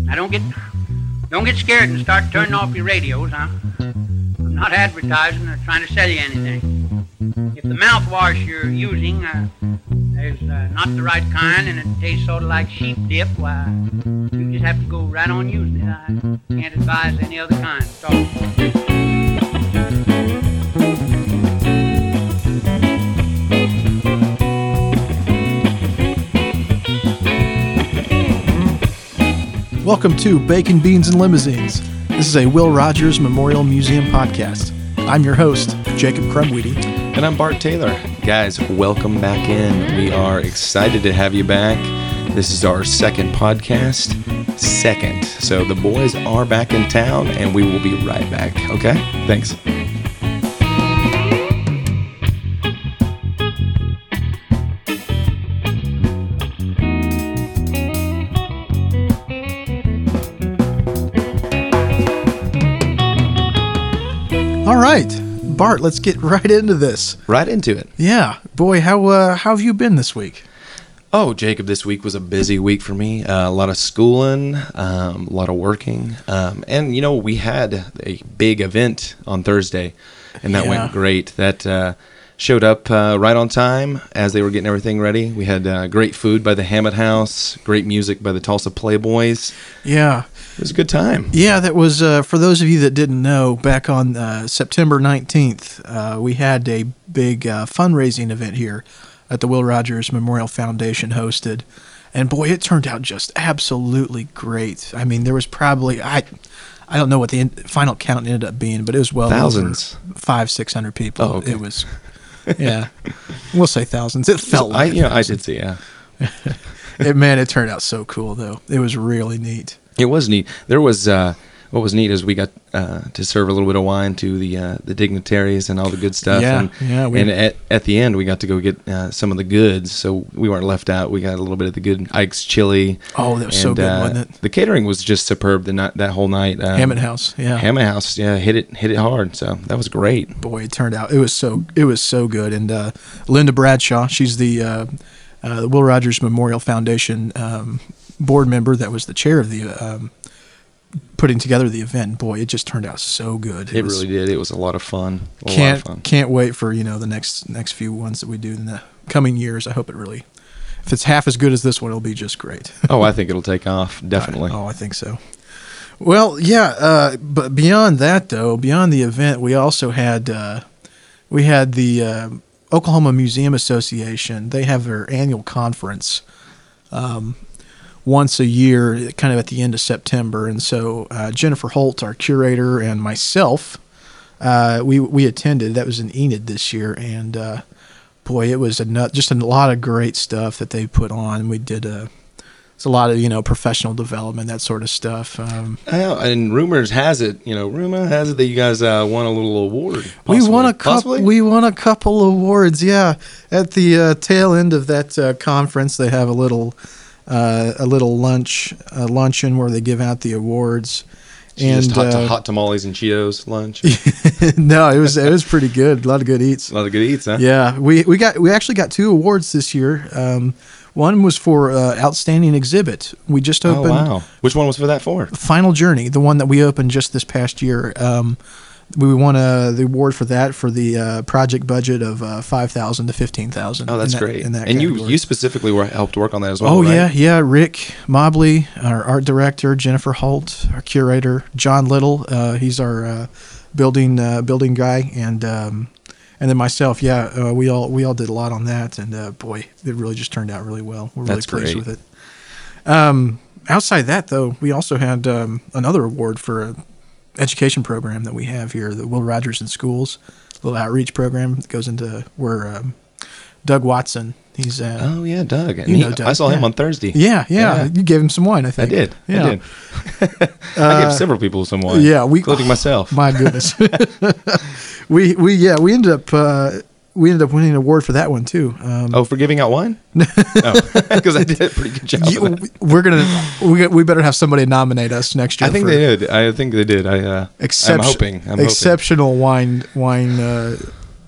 Now don't get scared and start turning off your radios, huh? I'm not advertising or trying to sell you anything. If the mouthwash you're using is not the right kind and it tastes sort of like sheep dip, why, you just have to go right on using it. I can't advise any other kind. So. Welcome to Bacon, Beans, and Limousines. This is a Will Rogers Memorial Museum podcast. I'm your host, Jacob Crumweedy. And I'm Bart Taylor. Guys, welcome back in. We are excited to have you back. This is our second podcast. So the boys are back in town, and we will be right back. Okay? Thanks. All right, Bart, let's get right into this. Right into it. Yeah. Boy, how have you been this week? Oh, Jacob, this week was a busy week for me. A lot of schooling, a lot of working. And, you know, we had a big event on Thursday, and that went great. That showed up right on time as they were getting everything ready. We had great food by the Hammett House, great music by the Tulsa Playboys. Yeah. It was a good time. Yeah, that was, for those of you that didn't know, back on September 19th, we had a big fundraising event here at the Will Rogers Memorial Foundation hosted. And boy, it turned out just absolutely great. I mean, there was probably, I don't know what the final count ended up being, but it was well thousands. Over 500-600 people. Oh, okay. It was, yeah, we'll say thousands. It felt like I did see, yeah. it turned out so cool, though. It was really neat. It was neat. There was what was neat is we got to serve a little bit of wine to the dignitaries and all the good stuff. And at the end we got to go get some of the goods, so we weren't left out. We got a little bit of the good Ike's chili. Oh, that was so good, wasn't it? The catering was just superb that whole night. Hammett House, yeah. Hammett House, yeah, hit it hard. So that was great. Boy, it turned out it was so good. And Linda Bradshaw, she's the Will Rogers Memorial Foundation board member that was the chair of the putting together the event. Boy, it just turned out so good. It really did. It was a lot of fun. Can't wait for the next few ones that we do in the coming years. I hope if it's half as good as this one, it'll be just great. Oh, I think it'll take off, definitely. I think so. Well, yeah, but beyond that, though, beyond the event, we also had the Oklahoma Museum Association. They have their annual conference once a year, kind of at the end of September. And so Jennifer Holt, our curator, and myself, we attended. That was in Enid this year. And boy, it was just a lot of great stuff that they put on. We did it's a lot of, professional development, that sort of stuff. And rumor has it that you guys won a little award. We won a couple awards, yeah. At the tail end of that conference, they have a little luncheon where they give out the awards. And just hot tamales and Cheetos lunch. No, it was pretty good. A lot of good eats. A lot of good eats, huh? Yeah, we actually got 2 awards this year. One was for Outstanding Exhibit. We just opened. Oh, wow. Which one was that for? Final Journey, the one that we opened just this past year. We won the award for that for the project budget of $5,000 to $15,000. Oh, that's great. And you specifically helped work on that as well. Oh, right? yeah. Rick Mobley, our art director, Jennifer Holt, our curator, John Little. He's our building guy, and then myself. Yeah, we all did a lot on that, and boy, it really just turned out really well. We're really pleased with it. Outside that, though, we also had another award for a education program that we have here, the Will Rogers in Schools, a little outreach program that goes into where Doug Watson, he's oh yeah, Doug. Doug. I saw him on Thursday. Yeah. You gave him some wine, I think. I did. Yeah. I did. I gave several people some wine. Yeah, including myself. My goodness. we ended up winning an award for that one too. For giving out wine? Because I did a pretty good job. We better have somebody nominate us next year. I think they did. I'm hoping. Exceptional wine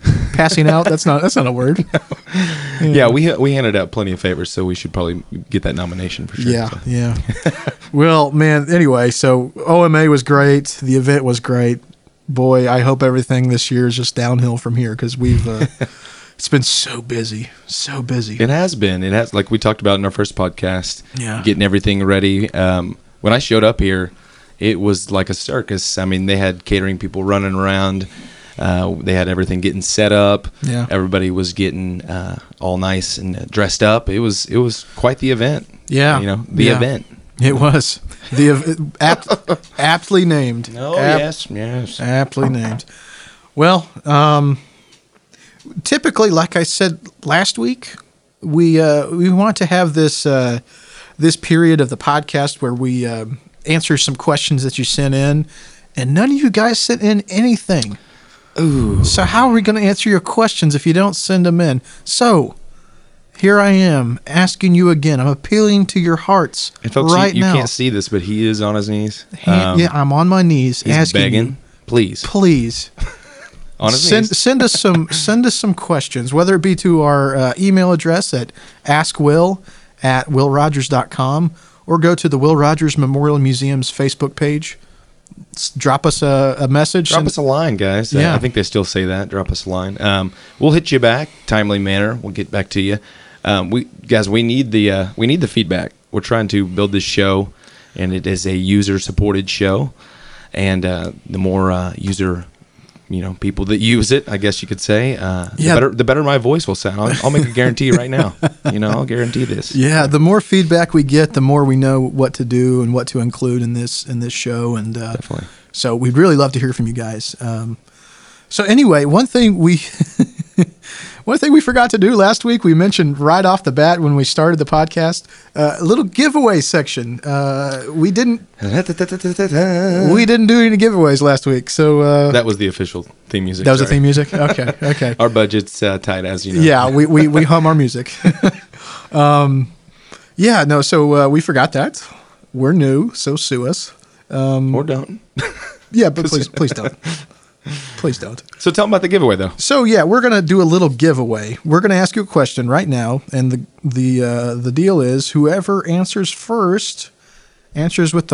Passing out? That's not a word. Yeah, we handed out plenty of favors, so we should probably get that nomination for sure. Yeah, so. yeah. Well, man, anyway, so OMA was great. The event was great. Boy, I hope everything this year is just downhill from here because we've it's been so busy. It has been. It has, like we talked about in our first podcast, Yeah. getting everything ready. When I showed up here, it was like a circus. I mean, they had catering people running around. They had everything getting set up. Yeah. Everybody was getting all nice and dressed up. It was quite the event. Yeah. The Yeah. event. It was aptly named. Oh, yes. Aptly named. Well, typically, like I said last week, we want to have this this period of the podcast where we answer some questions that you sent in, and none of you guys sent in anything. Ooh. So how are we going to answer your questions if you don't send them in? So here I am asking you again. I'm appealing to your hearts And folks, right you now. can't see this, but he is on his knees. Yeah, I'm on my knees He's asking begging. you, Please. please. On his knees. Send us some questions, whether it be to our email address at askwill@willrogers.com or go to the Will Rogers Memorial Museum's Facebook page. Drop us a message. Drop us a line, guys. Yeah. I think they still say that. Drop us a line. We'll hit you back, timely manner. We'll get back to you. We need the feedback. We're trying to build this show, and it is a user-supported show. And the more user, people that use it, I guess you could say, the better my voice will sound. I'll make a guarantee right now. I'll guarantee this. Yeah, the more feedback we get, the more we know what to do and what to include in this show. And Definitely. So we'd really love to hear from you guys. So anyway, one thing we forgot to do last week, we mentioned right off the bat when we started the podcast, a little giveaway section. We didn't do any giveaways last week. So That was the official theme music. that was the sorry. theme music. Okay. Our budget's tight, as you know. Yeah, we hum our music. So we forgot that. We're new, so sue us. Or don't. Yeah, but please don't. Please don't. So tell them about the giveaway, though. So yeah, we're gonna do a little giveaway. We're gonna ask you a question right now, and the deal is whoever answers first answers with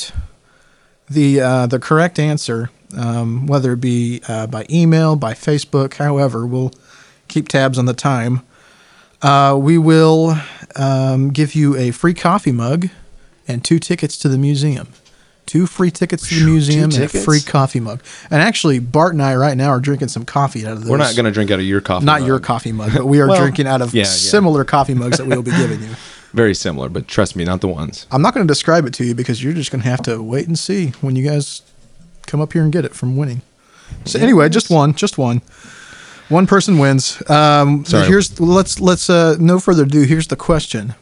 the correct answer, whether it be by email, by Facebook, however. We'll keep tabs on the time. We will give you a free coffee mug and 2 tickets to the museum. 2 free tickets to the museum and a free coffee mug. And actually, Bart and I right now are drinking some coffee out of those. We're not going to drink out of your coffee Not mug. your coffee mug, but we are Well, drinking out of similar coffee mugs that we will be giving you. Very similar, but trust me, not the ones. I'm not going to describe it to you because you're just going to have to wait and see when you guys come up here and get it from winning. So anyway, just one. One person wins. Sorry. Let's no further ado. Here's the question.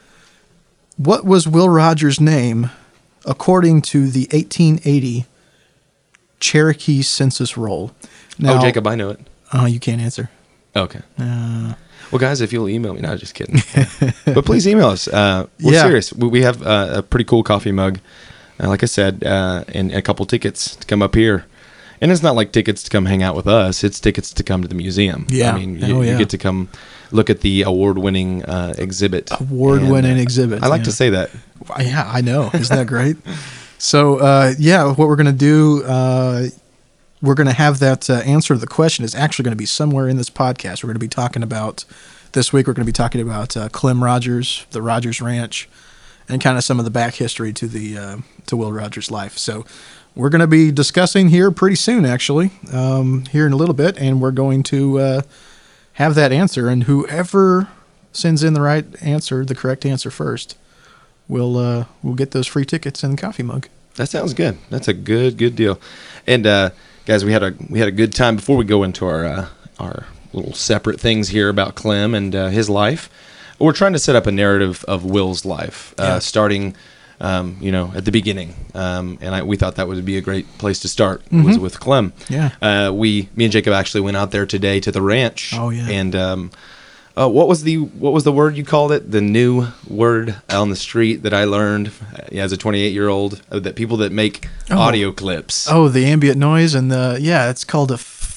What was Will Rogers' name according to the 1880 Cherokee census roll? Now, Jacob, I know it. You can't answer. Okay. Well, guys, if you'll email me, no, just kidding. But please email us. We're serious. We have a pretty cool coffee mug, like I said, and a couple tickets to come up here. And it's not like tickets to come hang out with us. It's tickets to come to the museum. Yeah. I mean, you get to come look at the award-winning exhibit. Award-winning exhibit. I like to say that. Yeah, I know. Isn't that great? So, what we're going to do, we're going to have that answer to the question is actually going to be somewhere in this podcast. We're going to be talking about, this week, we're going to be talking about Clem Rogers, the Rogers Ranch, and kind of some of the back history to Will Rogers' life. So, we're going to be discussing here pretty soon, actually, here in a little bit, and we're going to have that answer. And whoever sends in the right answer, the correct answer first, we'll get those free tickets and the coffee mug. That sounds good. That's a good deal. And guys, we had a good time before we go into our little separate things here about Clem and his life. We're trying to set up a narrative of Will's life, starting. At the beginning, and we thought that would be a great place to start. Was with Clem. Yeah. Me and Jacob actually went out there today to the ranch. Oh yeah. And what was the word you called it? The new word on the street that I learned as a 28-year-old that people that make audio clips. Oh, the ambient noise and it's called a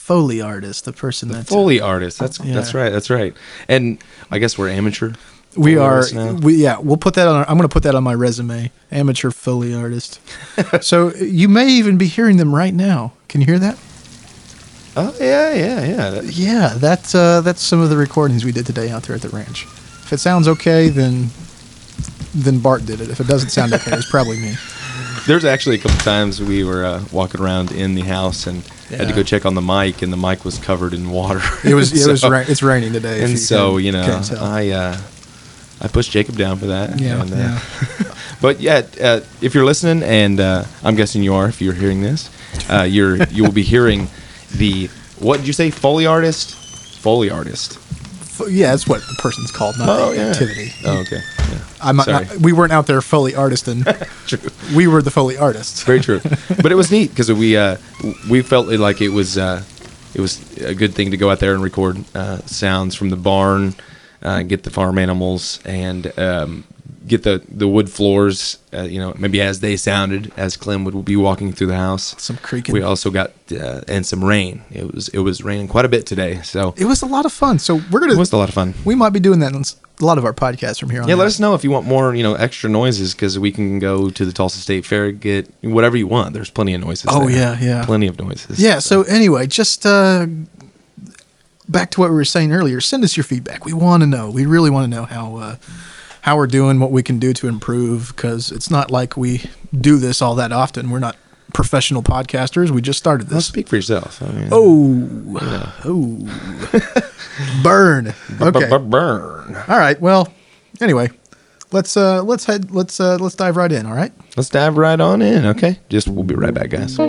Foley artist, the person that's Foley artist. That's right. That's right. And I guess we're amateur. We Foley are. artists now. We'll put that on. I'm going to put that on my resume. Amateur Foley artist. So you may even be hearing them right now. Can you hear that? Oh yeah. Yeah, that's some of the recordings we did today out there at the ranch. If it sounds okay, then Bart did it. If it doesn't sound okay, it's probably me. There's actually a couple times we were walking around in the house and had to go check on the mic, and the mic was covered in water. It was. It's raining today. And so I pushed Jacob down for that. Yeah. And, but yeah, if you're listening, and I'm guessing you are, if you're hearing this, you will be hearing the, what did you say, Foley artist? Foley artist. Yeah, that's what the person's called, not the activity. Oh, okay. Yeah. Sorry. We weren't out there Foley artisting. True. We were the Foley artists. Very true. But it was neat because we felt like it was a good thing to go out there and record sounds from the barn, get the farm animals, and get the wood floors, maybe as they sounded as Clem would be walking through the house. Some creaking. We also got and some rain. It was raining quite a bit today, so it was a lot of fun. So it was a lot of fun. We might be doing that in a lot of our podcasts from here on. Yeah, out. let us know if you want more, extra noises, because we can go to the Tulsa State Fair, get whatever you want. There's plenty of noises. Oh there. yeah, plenty of noises. Yeah. So anyway, just back to what we were saying earlier. Send us your feedback. We want to know. We really want to know how we're doing, what we can do to improve, because it's not like we do this all that often. We're not professional podcasters. We just started this. Well, speak for yourself. I mean, burn. Okay. Burn. All right. Well, anyway, let's dive right in. All right. Let's dive right on in. Okay. We'll be right back, guys.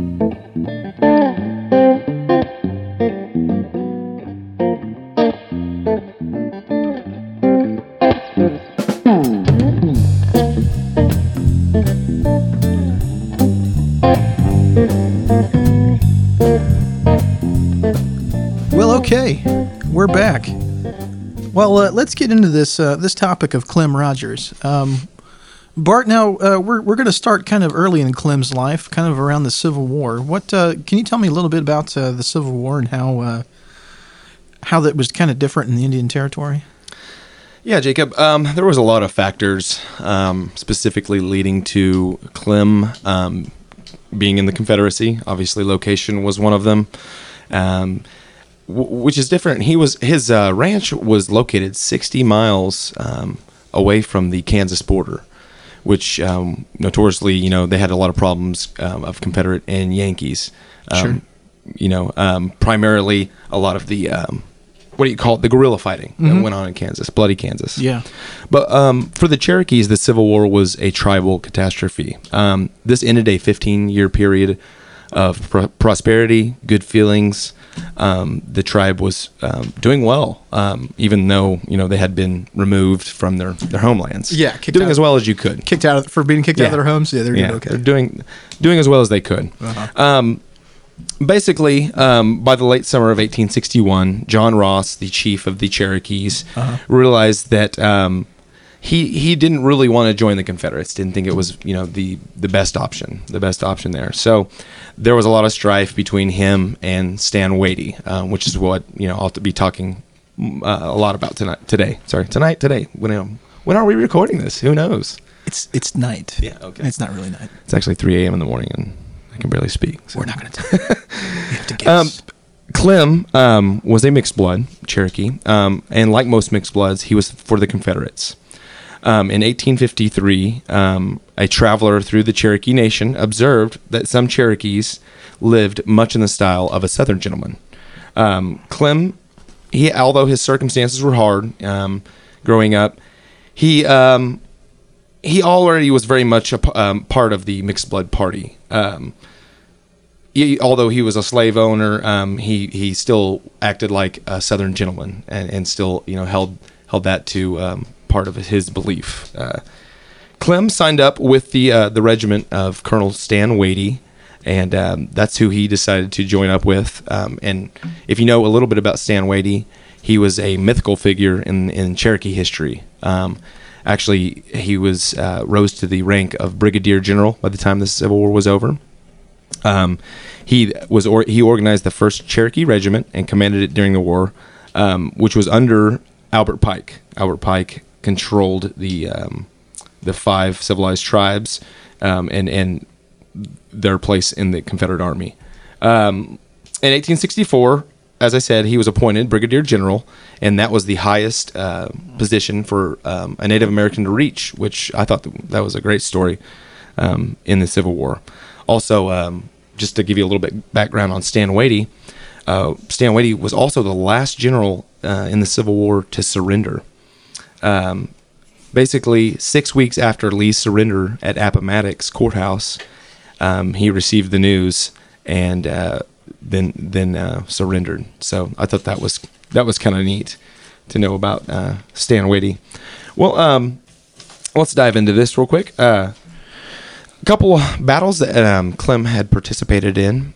Okay, we're back. Well, let's get into this topic of Clem Rogers. Bart, now we're going to start kind of early in Clem's life, kind of around the Civil War. What can you tell me a little bit about the Civil War and how that was kind of different in the Indian Territory? Yeah, Jacob. There was a lot of factors specifically leading to Clem being in the Confederacy. Obviously, location was one of them. Which is different. His ranch was located 60 miles away from the Kansas border, which notoriously, they had a lot of problems of Confederate and Yankees. Sure. Primarily a lot of the the guerrilla fighting that went on in Kansas, bloody Kansas. Yeah. But for the Cherokees, the Civil War was a tribal catastrophe. This ended a 15-year period of prosperity, good feelings. The tribe was doing well, even though they had been removed from their homelands. Yeah, doing as well as you could. Kicked out for being kicked out of their homes. Yeah, they're doing okay. They're doing as well as they could. Uh-huh. Basically, by the late summer of 1861, John Ross, the chief of the Cherokees, realized that he didn't really want to join the Confederates. Didn't think it was the best option there. So there was a lot of strife between him and Stan Wadey, which is what I'll be talking a lot about today. When are we recording this? Who knows? It's night. Yeah. Okay. It's not really night. It's actually 3 a.m. in the morning, and I can barely speak. So. We're not going to tell you. You have to guess. Clem was a mixed blood Cherokee, and like most mixed bloods, he was for the Confederates. In 1853, a traveler through the Cherokee Nation observed that some Cherokees lived much in the style of a Southern gentleman. Clem, although his circumstances were hard growing up, he already was very much a part of the mixed blood party. Although he was a slave owner, he still acted like a Southern gentleman and still held that to part of his belief. Clem signed up with the regiment of Colonel Stan Wadey, and that's who he decided to join up with. And if you know a little bit about Stan Wadey, he was a mythical figure in Cherokee history. Actually, he was rose to the rank of brigadier general by the time the Civil War was over. He organized the First Cherokee Regiment and commanded it during the war, which was under Albert Pike. Albert Pike controlled the 5 civilized tribes and their place in the Confederate Army. In 1864, as I said, he was appointed brigadier general, and that was the highest position for a Native American to reach, which I thought that was a great story in the Civil War. Also, just to give you a little bit background on Stan Wady, Stan Wady was also the last general in the Civil War to surrender. Basically, 6 weeks after Lee's surrender at Appomattox Courthouse, he received the news and then surrendered. So I thought that was kind of neat to know about Stan Wady. Well, let's dive into this real quick. A couple of battles that Clem had participated in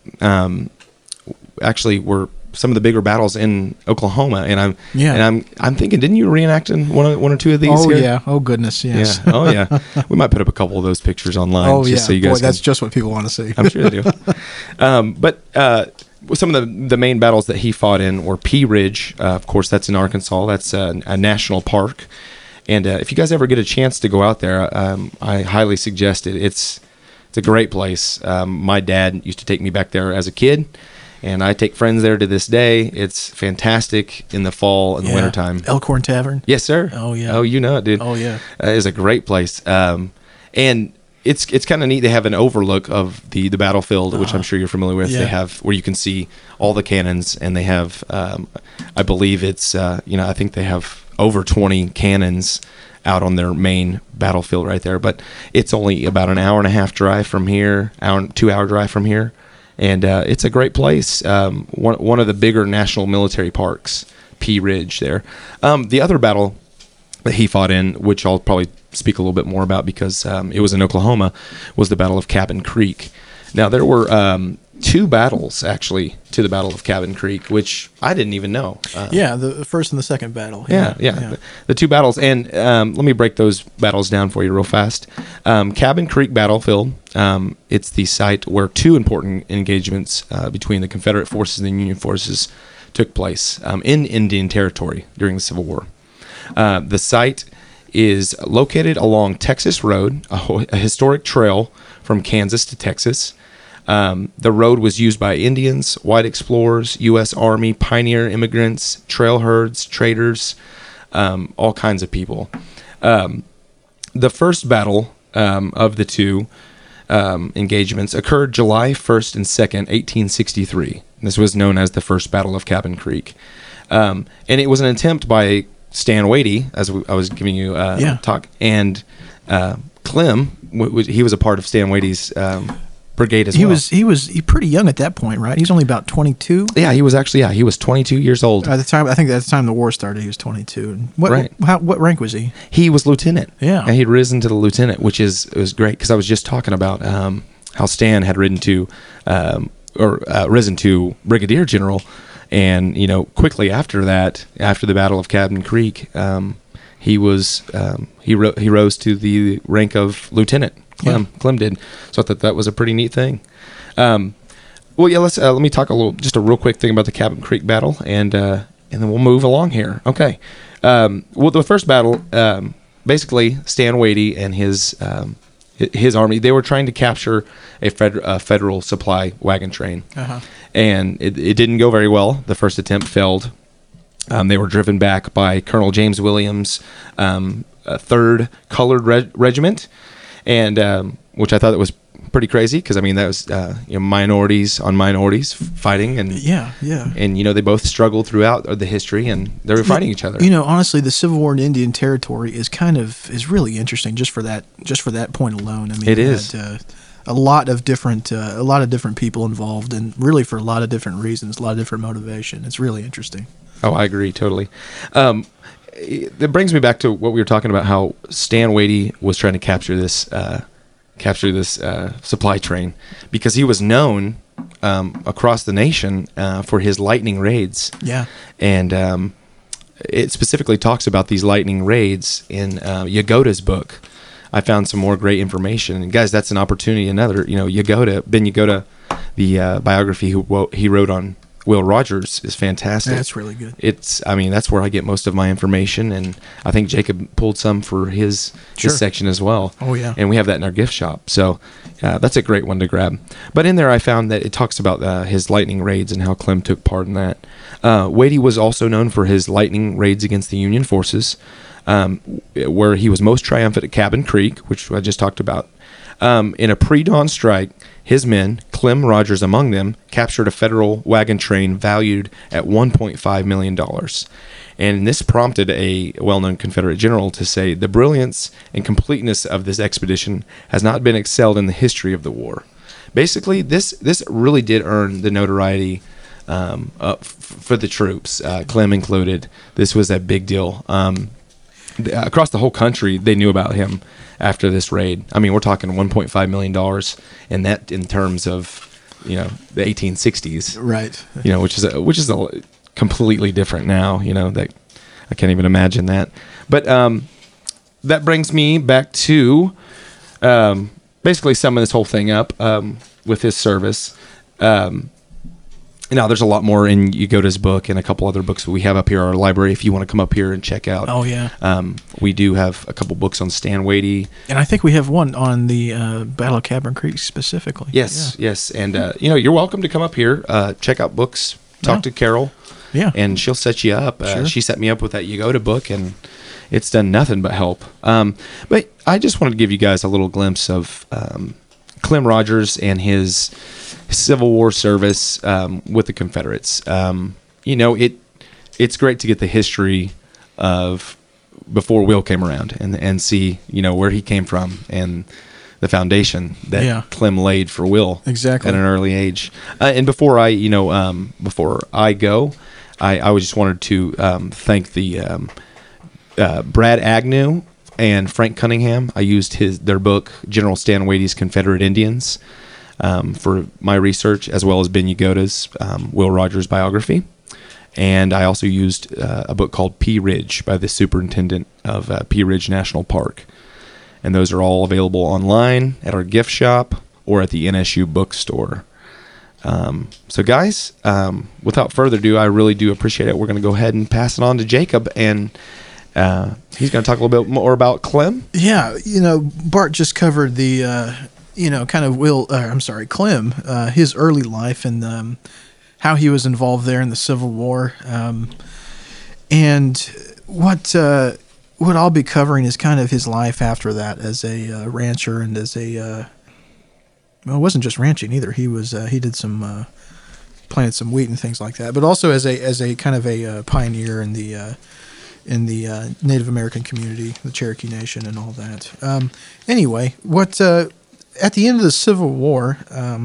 actually were some of the bigger battles in Oklahoma, and I'm thinking, didn't you reenact in one or two of these? Oh here? yeah, oh goodness, yes. Yeah. Oh yeah, we might put up a couple of those pictures online. Oh just yeah, so you guys that's just what people want to see. I'm sure they do. But some of the main battles that he fought in were Pea Ridge. Of course, that's in Arkansas. That's a national park. And if you guys ever get a chance to go out there, I highly suggest it. It's a great place. My dad used to take me back there as a kid, and I take friends there to this day. It's fantastic in the fall and the wintertime. Elkhorn Tavern. Yes, sir. Oh yeah. Oh, you know it, dude. Oh yeah. It's a great place. And it's kind of neat. They have an overlook of the battlefield, which I'm sure you're familiar with. Yeah. They have where you can see all the cannons, and they have, I believe it's, I think they have over 20 cannons out on their main battlefield right there. But it's only about an hour and a half drive from here, 2-hour drive from here, and it's a great place. One of the bigger national military parks, Pea Ridge there. The other battle that he fought in, which I'll probably speak a little bit more about because it was in Oklahoma, was the Battle of Cabin Creek. Now, there were 2 battles, actually, to the Battle of Cabin Creek, which I didn't even know. The first and the second battle. Yeah. The 2 battles. And let me break those battles down for you real fast. Cabin Creek Battlefield, it's the site where 2 important engagements between the Confederate forces and the Union forces took place in Indian Territory during the Civil War. The site is located along Texas Road, a historic trail from Kansas to Texas. The road was used by Indians, white explorers, U.S. Army, pioneer immigrants, trail herds, traders, all kinds of people. The first battle of the 2 engagements occurred July 1st and 2nd, 1863. This was known as the First Battle of Cabin Creek. And it was an attempt by Stan Wady, as I was giving you talk, and Clem, he was a part of Stan Wady's brigade as well. He was pretty young at that point, right? He's only about 22. Yeah, he was 22 years old. At the time, I think at the time the war started, he was 22. And Right. What rank was he? He was lieutenant. Yeah. And he'd risen to the lieutenant, which was great because I was just talking about how Stan had risen to brigadier general. And quickly after that, after the Battle of Cabin Creek, he rose to the rank of lieutenant. Clem did. So I thought that was a pretty neat thing. Let's let me talk just a real quick thing about the Cabin Creek battle, and then we'll move along here. Okay. The first battle, basically Stan Wady and his army, they were trying to capture a federal supply wagon train. And it didn't go very well. The first attempt failed. They were driven back by Colonel James Williams' 3rd Colored Regiment, and which I thought that was pretty crazy because, that was minorities on minorities fighting. And and they both struggled throughout the history, and they were fighting each other. Honestly, the Civil War in Indian Territory is really interesting just for that point alone. It is. A lot of different people involved, and really for a lot of different reasons, a lot of different motivation. It's really interesting. Oh, I agree totally. That brings me back to what we were talking about, how Stan Wady was trying to capture this supply train because he was known across the nation for his lightning raids. Yeah, and it specifically talks about these lightning raids in Yagoda's book. I found some more great information, and guys, that's an opportunity. Ben Yagoda the biography he wrote on Will Rogers is fantastic. That's really good. That's where I get most of my information, and I think Jacob pulled some for his section as well. Oh, yeah. And we have that in our gift shop, so that's a great one to grab. But in there, I found that it talks about his lightning raids and how Clem took part in that. Wadey was also known for his lightning raids against the Union forces, where he was most triumphant at Cabin Creek, which I just talked about. In a pre-dawn strike, his men, Clem Rogers among them, captured a federal wagon train valued at $1.5 million. And this prompted a well-known Confederate general to say, "The brilliance and completeness of this expedition has not been excelled in the history of the war." Basically, this really did earn the notoriety for the troops, Clem included. This was a big deal. Across the whole country, they knew about him after this raid. I mean, we're talking $1.5 million, and that in terms of, the 1860s, right? Which is a completely different now. That I can't even imagine that. But that brings me back to basically summing this whole thing up with his service. Now, there's a lot more in Yagoda's book and a couple other books that we have up here in our library if you want to come up here and check out. Oh, yeah. We do have a couple books on Stan Wadey. And I think we have one on the Battle of Cabin Creek specifically. Yes. And, you're welcome to come up here, check out books, talk to Carol. Yeah. And she'll set you up. Sure. She set me up with that Yagoda book, and it's done nothing but help. But I just wanted to give you guys a little glimpse of Clem Rogers and his Civil War service with the Confederates. It's great to get the history of before Will came around and see where he came from and the foundation that Clem laid for Will exactly at an early age. And before I go, I just wanted to thank the Brad Agnew and Frank Cunningham. I used their book, General Stan Wadey's Confederate Indians, for my research, as well as Ben Yagoda's Will Rogers biography. And I also used a book called Pea Ridge by the superintendent of Pea Ridge National Park. And those are all available online at our gift shop or at the NSU bookstore. So guys, without further ado, I really do appreciate it. We're going to go ahead and pass it on to Jacob, and he's going to talk a little bit more about Clem. Yeah, Bart just covered the, kind of Clem, his early life and how he was involved there in the Civil War. And what I'll be covering is kind of his life after that as a rancher and as a it wasn't just ranching either. He was he did some planted some wheat and things like that, but also as a kind of a pioneer in the Native American community, the Cherokee Nation, and all that. Anyway, at the end of the Civil War,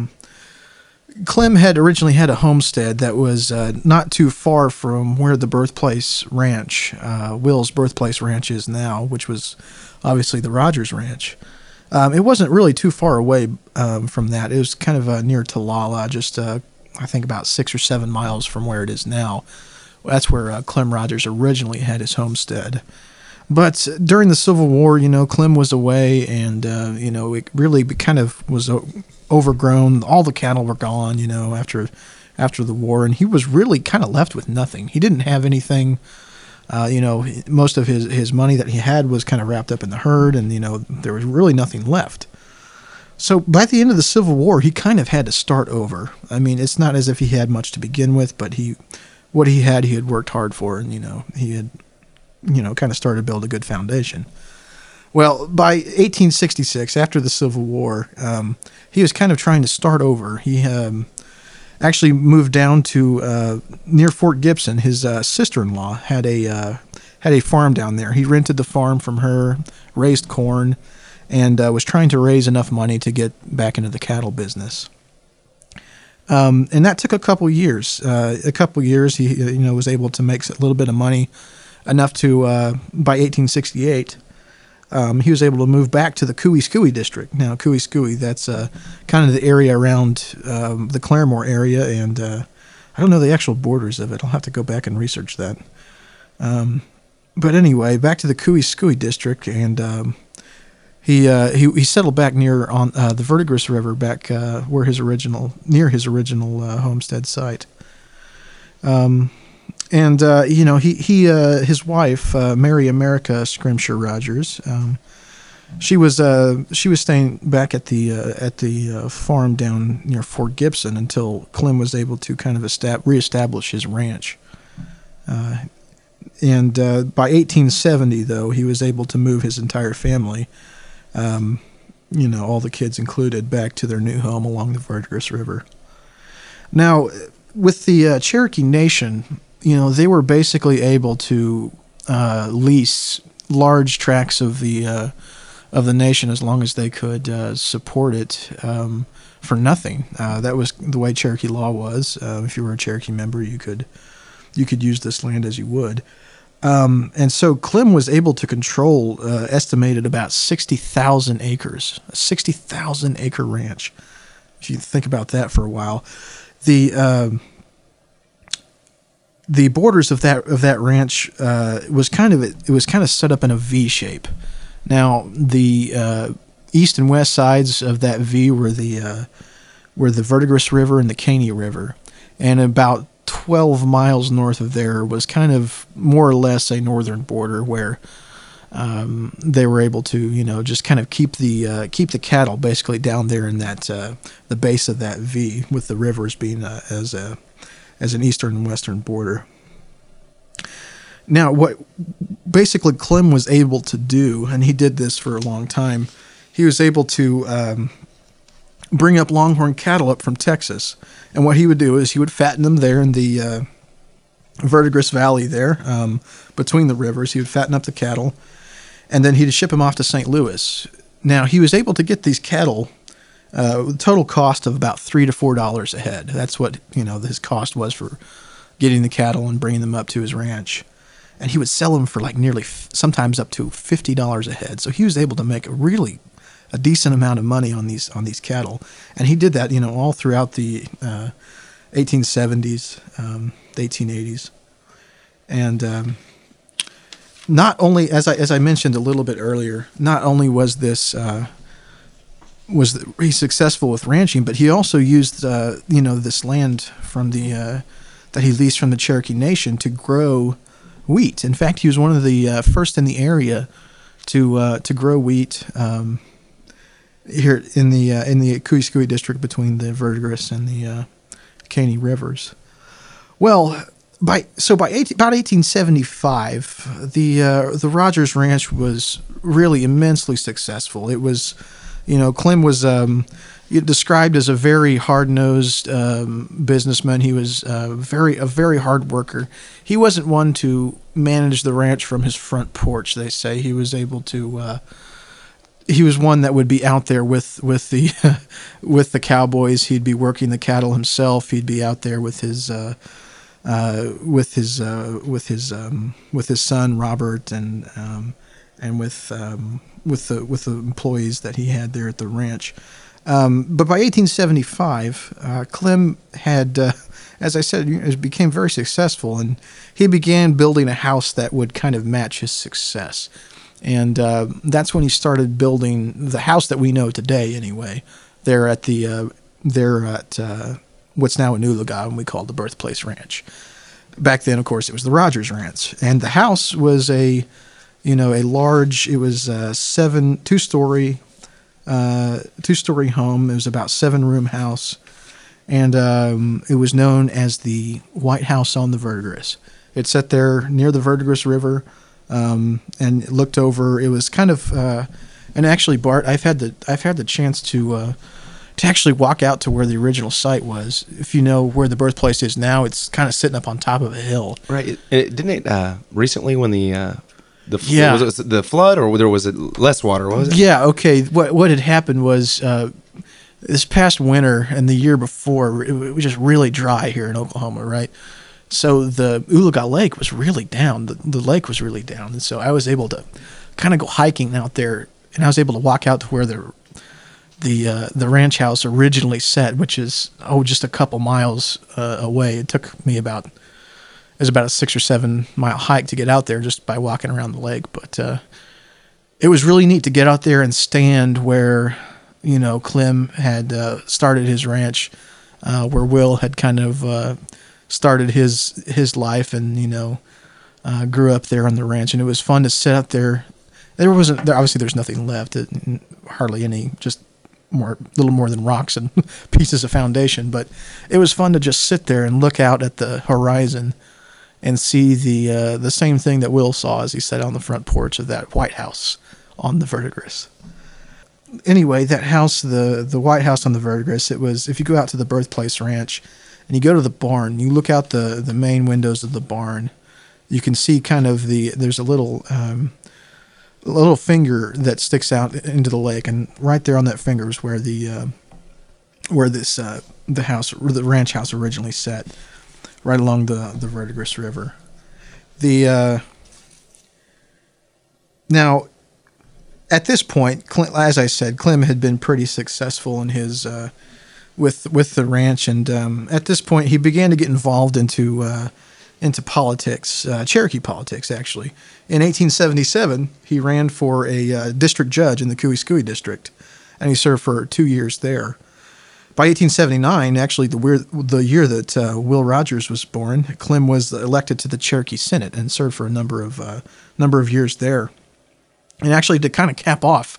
Clem had originally had a homestead that was not too far from where the birthplace ranch, Will's birthplace ranch, is now, which was obviously the Rogers Ranch. It wasn't really too far away from that. It was kind of near Talala, just I think about 6 or 7 miles from where it is now. That's where Clem Rogers originally had his homestead. But during the Civil War, Clem was away, and it really kind of was overgrown. All the cattle were gone, after the war, and he was really kind of left with nothing. He didn't have anything. Most of his money that he had was kind of wrapped up in the herd, and there was really nothing left. So by the end of the Civil War, he kind of had to start over. I mean, it's not as if he had much to begin with, but what he had worked hard for, and he had kind of started to build a good foundation. Well, by 1866, after the Civil War, he was kind of trying to start over. He actually moved down to near Fort Gibson. His sister-in-law had a farm down there. He rented the farm from her, raised corn, and was trying to raise enough money to get back into the cattle business. And that took a couple years. He was able to make a little bit of money, enough to by 1868. He was able to move back to the Cooey-Scooey district. Now, Cooey-Scooey, that's kind of the area around the Claremore area, and I don't know the actual borders of it. I'll have to go back and research that. But anyway, back to the Cooey-Scooey district, and he settled back near on the Verdigris River, back near his original homestead site. His wife, Mary America Scrimshire Rogers, she was staying back at the farm down near Fort Gibson until Clem was able to kind of reestablish his ranch. By 1870, though, he was able to move his entire family, all the kids included, back to their new home along the Verdigris River. Now, with the Cherokee Nation, they were basically able to lease large tracts of the nation as long as they could support it for nothing. That was the way Cherokee law was. If you were a Cherokee member, you could use this land as you would. And so Clem was able to control estimated about 60,000 acres, a 60,000 acre ranch. If you think about that for a while, the borders of that ranch was kind of set up in a V shape. Now the east and west sides of that V were the Verdigris River and the Caney River, and about 12 miles north of there was kind of more or less a northern border where they were able to just kind of keep the cattle basically down there in that the base of that V, with the rivers being as an eastern and western border. Now, what basically Clem was able to do, and he did this for a long time, he was able to bring up longhorn cattle up from Texas. And what he would do is he would fatten them there in the Verdigris Valley there, between the rivers. He would fatten up the cattle, and then he'd ship them off to St. Louis. Now, he was able to get these cattle with a total cost of about $3 to $4 a head. That's what his cost was for getting the cattle and bringing them up to his ranch. And he would sell them for like nearly, sometimes up to $50 a head. So he was able to make a decent amount of money on these cattle, and he did that all throughout the 1870s, the 1880s, and not only, as I mentioned a little bit earlier, not only was he successful with ranching, but he also used this land from that he leased from the Cherokee Nation to grow wheat. In fact, he was one of the first in the area to grow wheat. Here in the Cooey district between the Verdigris and the Caney rivers. Well, about 1875, the Rogers Ranch was really immensely successful. It was, Clem was described as a very hard-nosed businessman. He was a very hard worker. He wasn't one to manage the ranch from his front porch, they say. He was able to. He was one that would be out there with the cowboys. He'd be working the cattle himself. He'd be out there with his son Robert and with the employees that he had there at the ranch. But by 1875, Clem had, as I said, became very successful, and he began building a house that would kind of match his success. And that's when he started building the house that we know today, anyway. They're at what's now in Oologah, and we call it the Birthplace Ranch. Back then, of course, it was the Rogers Ranch, and the house was a large. It was a two-story home. It was about 7-room house, and it was known as the White House on the Verdigris. It sat there near the Verdigris River. And it looked over. It was kind of, and actually, Bart, I've had the chance to actually walk out to where the original site was. If you know where the birthplace is now, it's kind of sitting up on top of a hill. Right. Didn't it recently when was it the flood, or was it less water? What was it? Yeah. Okay. What had happened was this past winter and the year before, it was just really dry here in Oklahoma, right? So the Oologah Lake was really down. The lake was really down, and so I was able to kind of go hiking out there, and I was able to walk out to where the ranch house originally set, which is just a couple miles away. It took me about a 6 or 7 mile hike to get out there just by walking around the lake. But it was really neat to get out there and stand where, Clem had started his ranch, where Will had kind of started his life and, grew up there on the ranch. And it was fun to sit out there. Obviously there's nothing left, hardly any, just little more than rocks and pieces of foundation. But it was fun to just sit there and look out at the horizon and see the same thing that Will saw as he sat on the front porch of that White House on the Verdigris. Anyway, that house, the White House on the Verdigris, it was, if you go out to the Birthplace Ranch and you go to the barn, you look out the main windows of the barn, you can see kind of there's a little finger that sticks out into the lake, and right there on that finger is where the ranch house originally sat, right along the Verdigris River. Now, at this point, as I said, Clem had been pretty successful in his with the ranch, and at this point, he began to get involved into politics, Cherokee politics, actually. In 1877, he ran for a district judge in the Cooey District, and he served for 2 years there. By 1879, actually the year that Will Rogers was born, Clem was elected to the Cherokee Senate and served for a number of years there. And actually, to kind of cap off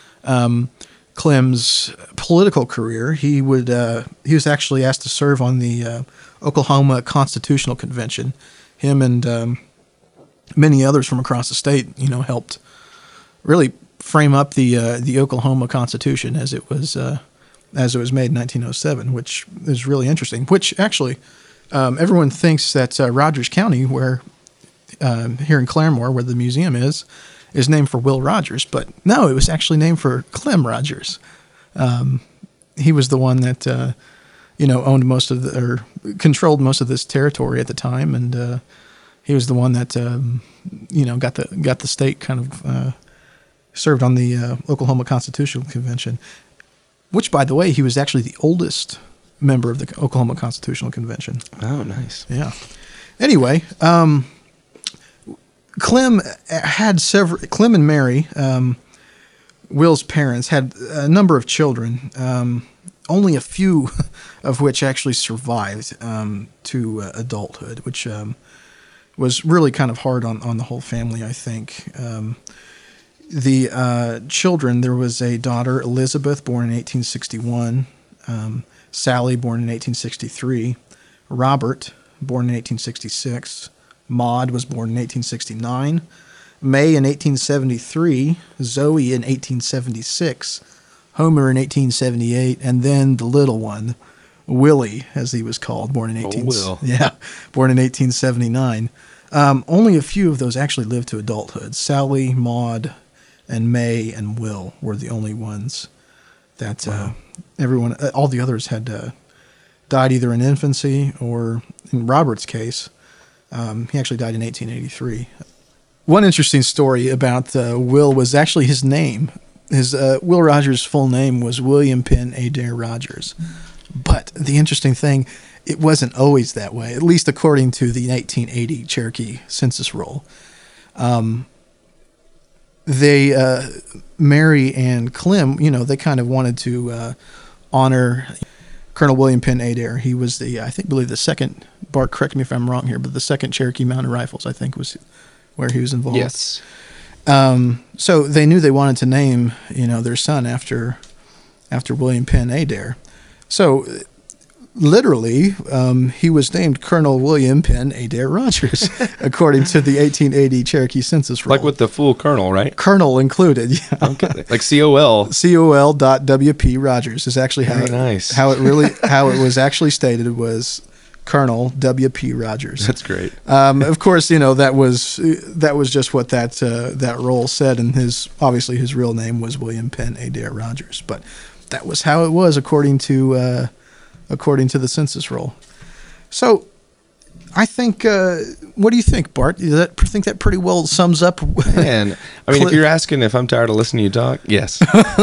Clem's political career, he was actually asked to serve on the Oklahoma Constitutional Convention. Him and many others from across the state, helped really frame up the Oklahoma Constitution as it was made in 1907, which is really interesting. Which actually, everyone thinks that Rogers County, where here in Claremore, where the museum is named for Will Rogers, but no, it was actually named for Clem Rogers. He was the one that owned most of or controlled most of this territory at the time, and he was the one that got the state kind of served on the Oklahoma Constitutional Convention. Which, by the way, he was actually the oldest member of the Oklahoma Constitutional Convention. Oh, nice. Yeah. Anyway, Clem and Mary, Will's parents, had a number of children, only a few of which actually survived to adulthood, which was really kind of hard on the whole family, I think. The children, there was a daughter, Elizabeth, born in 1861, Sally, born in 1863, Robert, born in 1866, Maud was born in 1869, May in 1873, Zoe in 1876, Homer in 1878, and then the little one, Willie, as he was called, born in 1879. Only a few of those actually lived to adulthood. Sally, Maud, and May and Will were the only ones that everyone, all the others had died either in infancy or, in Robert's case, he actually died in 1883. One interesting story about Will was actually his name. His Will Rogers' full name was William Penn Adair Rogers. But the interesting thing, it wasn't always that way, at least according to the 1880 Cherokee census roll. Mary and Clem, they kind of wanted to honor Colonel William Penn Adair. He was believe the second, Bart, correct me if I'm wrong here, but the second Cherokee Mounted Rifles, I think, was where he was involved. Yes. So they knew they wanted to name, their son after William Penn Adair. So literally, he was named Colonel William Penn Adair Rogers, according to the 1880 Cherokee census roll. Like with the full colonel, right? Colonel included, yeah. Okay. Like COL. COL.WP Rogers is actually how how it was actually stated was Colonel W.P. Rogers. That's great. Of course, that was just what that roll said, and obviously his real name was William Penn Adair Rogers, but that was how it was according to the census roll. So, I think. What do you think, Bart? I think that pretty well sums up. Man, if you're asking if I'm tired of listening to you talk, yes.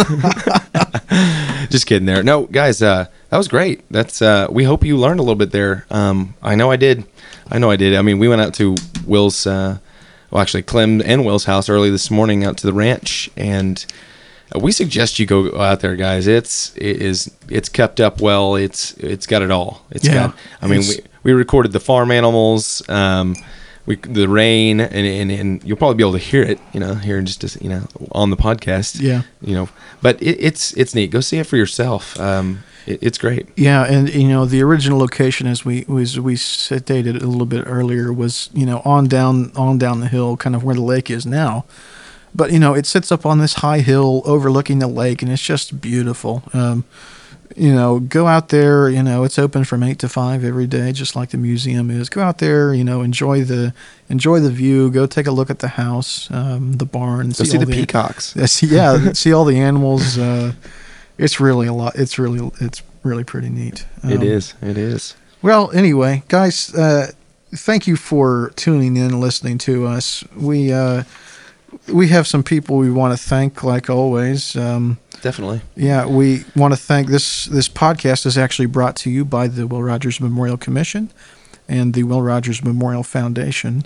Just kidding there. No, guys, that was great. That's. We hope you learned a little bit there. I know I did. We went out to Will's well, actually Clem and Will's house early this morning out to the ranch, and we suggest you go out there, guys. It's kept up well. It's got it all. We recorded the farm animals, the rain, and you'll probably be able to hear it, here in just on the podcast. Yeah. But it's neat. Go see it for yourself. It's great. Yeah, and the original location, as we stated a little bit earlier, was on down the hill, kind of where the lake is now. But it sits up on this high hill overlooking the lake, and it's just beautiful. Go out there. It's open from 8 to 5 every day, just like the museum is. Go out there. Enjoy the view. Go take a look at the house, the barn. Go see the peacocks. See all the animals. It's really a lot. It's really pretty neat. It is. Well, anyway, guys, thank you for tuning in and listening to us. We have some people we want to thank, like always. Definitely. Yeah, we want to thank this podcast is actually brought to you by the Will Rogers Memorial Commission and the Will Rogers Memorial Foundation.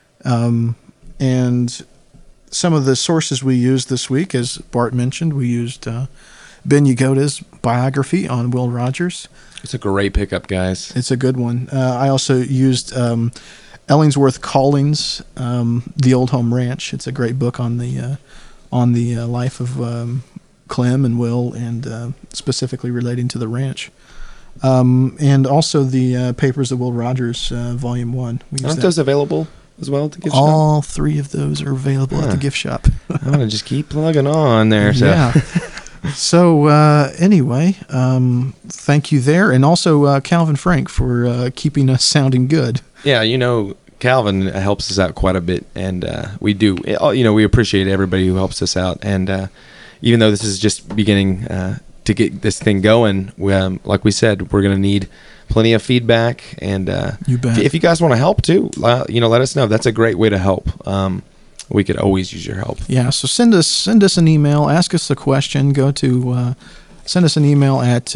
And some of the sources we used this week, as Bart mentioned, we used Ben Yagoda's biography on Will Rogers. It's a great pickup, guys. It's a good one. I also used Ellingsworth Callings' The Old Home Ranch. It's a great book on the life of Clem and Will, and specifically relating to the ranch. And also the Papers of Will Rogers, Volume 1. Aren't those available as well at the gift shop? All 3 of those are available at the gift shop. I'm going to just keep plugging on there. So. Yeah. So anyway, thank you there. And also Calvin Frank for keeping us sounding good. Yeah, Calvin helps us out quite a bit, and we do. We appreciate everybody who helps us out. And even though this is just beginning to get this thing going, like we said, we're going to need plenty of feedback. And you bet. If you guys want to help too, let us know. That's a great way to help. We could always use your help. Yeah, so send us an email, ask us a question. Go to send us an email at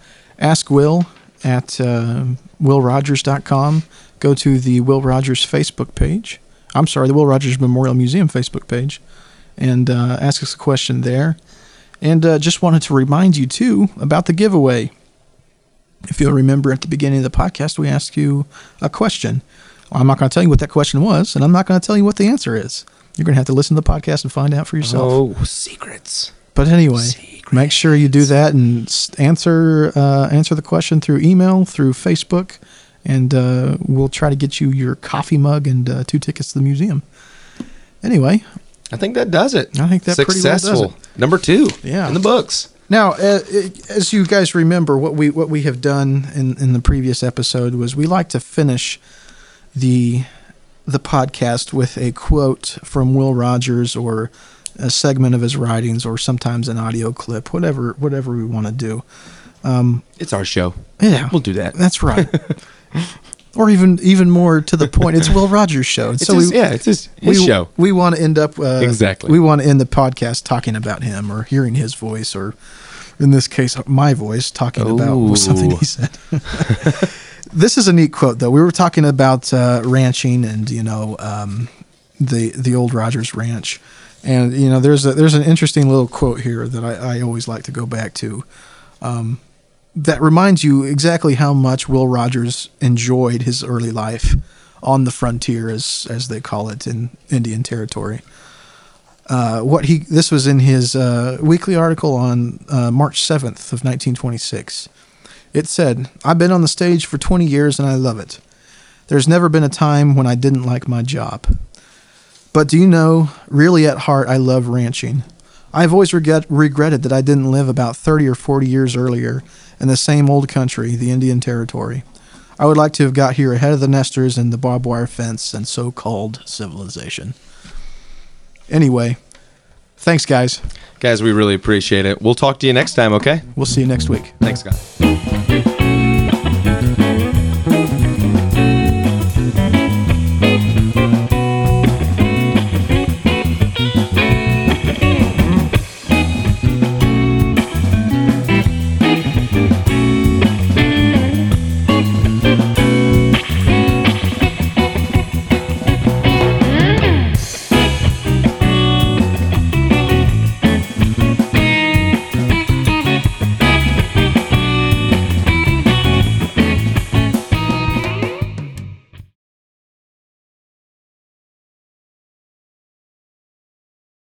askwill@willrogers.com. Go to the Will Rogers Facebook page. I'm sorry, the Will Rogers Memorial Museum Facebook page, and ask us a question there. And just wanted to remind you too about the giveaway. If you'll remember at the beginning of the podcast, we asked you a question. Well, I'm not going to tell you what that question was, and I'm not going to tell you what the answer is. You're going to have to listen to the podcast and find out for yourself. Oh, secrets. But anyway, make sure you do that and answer the question through email, through Facebook, and we'll try to get you your coffee mug and 2 tickets to the museum. Anyway. I think that does it. I think that pretty well does it. Number 2 in the books. Now, as you guys remember, what we have done in the previous episode was we like to finish the podcast with a quote from Will Rogers, or a segment of his writings, or sometimes an audio clip, whatever we want to do. It's our show. Yeah, we'll do that. That's right. Or even more to the point, it's Will Rogers' show. It's his show. We want to end up exactly. We want to end the podcast talking about him, or hearing his voice, or in this case, my voice talking about something he said. This is a neat quote, though. We were talking about ranching, and the old Rogers Ranch, and there's an interesting little quote here that I always like to go back to. That reminds you exactly how much Will Rogers enjoyed his early life on the frontier, as they call it in Indian Territory. This was in his weekly article on March 7th of 1926. It said, "I've been on the stage for 20 years and I love it. There's never been a time when I didn't like my job. But do you know, really at heart, I love ranching. I've always regretted that I didn't live about 30 or 40 years earlier in the same old country, the Indian Territory. I would like to have got here ahead of the nesters and the barbed wire fence and so-called civilization." Anyway, thanks, guys. Guys, we really appreciate it. We'll talk to you next time, okay? We'll see you next week. Thanks, guys.